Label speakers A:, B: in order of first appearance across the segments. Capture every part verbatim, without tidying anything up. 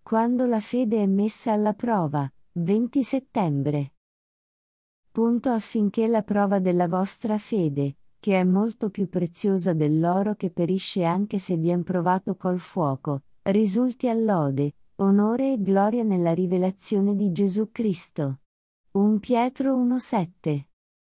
A: Quando la fede è messa alla prova, venti settembre. Punto affinché la prova della vostra fede, che è molto più preziosa dell'oro che perisce anche se vien provato col fuoco, risulti a lode, onore e gloria nella rivelazione di Gesù Cristo. primo Pietro uno sette.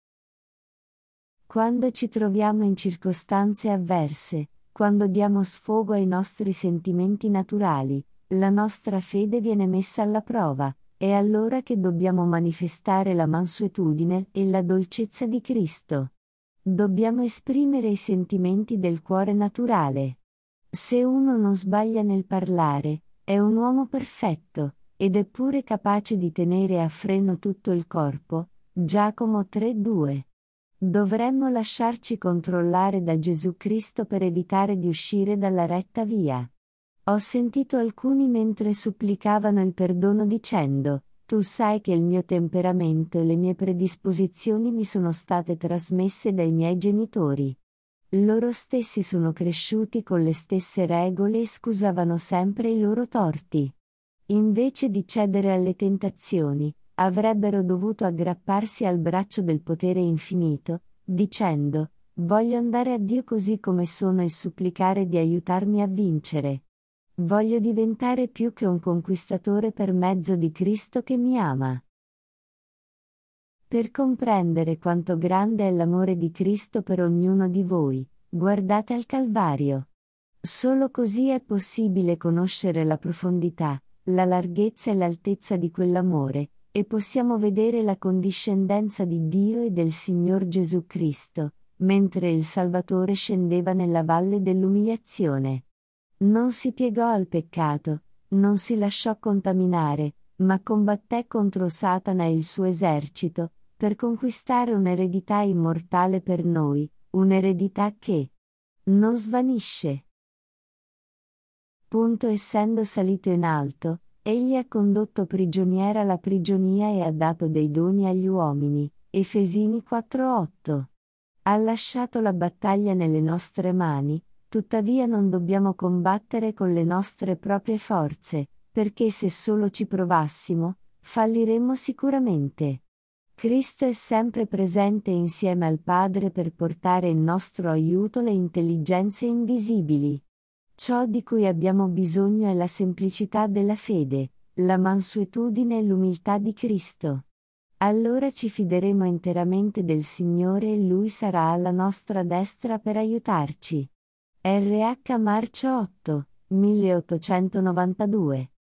A: Quando ci troviamo in circostanze avverse, quando diamo sfogo ai nostri sentimenti naturali, la nostra fede viene messa alla prova, è allora che dobbiamo manifestare la mansuetudine e la dolcezza di Cristo. Dobbiamo esprimere i sentimenti del cuore naturale. Se uno non sbaglia nel parlare, è un uomo perfetto, ed è pure capace di tenere a freno tutto il corpo. Giacomo tre due. Dovremmo lasciarci controllare da Gesù Cristo per evitare di uscire dalla retta via. Ho sentito alcuni mentre supplicavano il perdono dicendo: tu sai che il mio temperamento e le mie predisposizioni mi sono state trasmesse dai miei genitori. Loro stessi sono cresciuti con le stesse regole e scusavano sempre i loro torti. Invece di cedere alle tentazioni, avrebbero dovuto aggrapparsi al braccio del potere infinito, dicendo: voglio andare a Dio così come sono e supplicare di aiutarmi a vincere. Voglio diventare più che un conquistatore per mezzo di Cristo che mi ama. Per comprendere quanto grande è l'amore di Cristo per ognuno di voi, guardate al Calvario. Solo così è possibile conoscere la profondità, la larghezza e l'altezza di quell'amore, e possiamo vedere la condiscendenza di Dio e del Signor Gesù Cristo, mentre il Salvatore scendeva nella valle dell'umiliazione. Non si piegò al peccato, non si lasciò contaminare, ma combatté contro Satana e il suo esercito, per conquistare un'eredità immortale per noi, un'eredità che non svanisce. Punto essendo salito in alto, egli ha condotto prigioniera la prigionia e ha dato dei doni agli uomini. Efesini quattro otto. Ha lasciato la battaglia nelle nostre mani. Tuttavia non dobbiamo combattere con le nostre proprie forze, perché se solo ci provassimo, falliremmo sicuramente. Cristo è sempre presente insieme al Padre per portare in nostro aiuto le intelligenze invisibili. Ciò di cui abbiamo bisogno è la semplicità della fede, la mansuetudine e l'umiltà di Cristo. Allora ci fideremo interamente del Signore e Lui sarà alla nostra destra per aiutarci. R H Marcio otto, milleottocentonovantadue